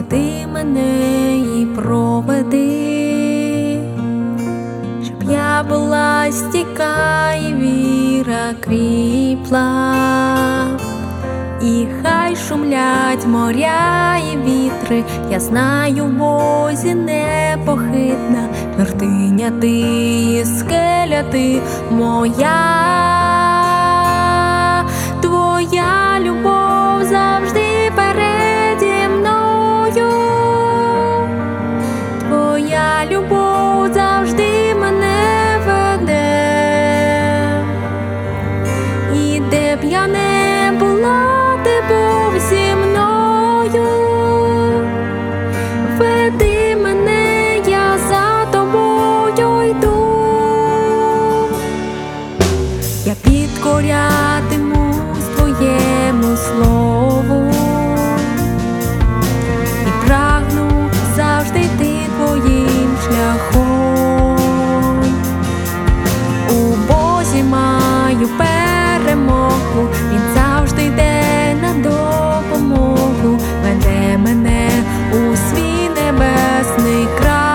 веди мене і проведи, щоб я була стійка і віра кріпла, і хай шумлять моря і вітри, я знаю, в Бозі непохитна, твердиня ти і скеля ти моя. Твоя любов завжди переді мною, твоя любов завжди мене веде, і де б я не була, ти був зі мною. Веди мене, я за тобою йду, я підкорятимусь твоєму слову і прагну завжди йти твоїм шляхом. У Бозі маю перемогу, Він завжди йде на допомогу, веде мене у свій небесний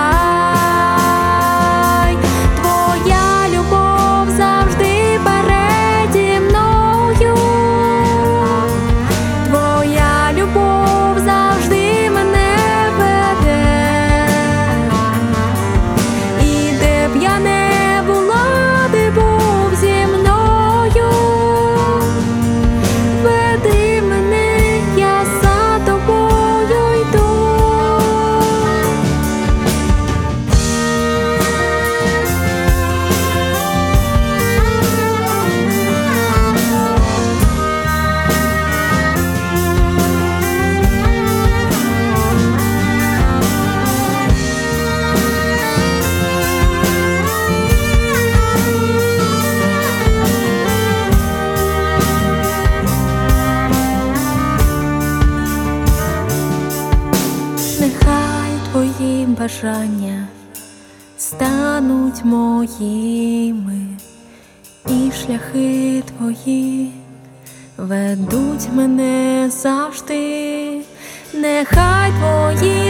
край. Твоя любов завжди переді мною, твоя любов завжди мене веде, і де б я не була, ти був зі мною. Веди мене, я за тобою йду. Нехай твої бажання стануть моїми, і шляхи твої ведуть мене завжди. Нехай твої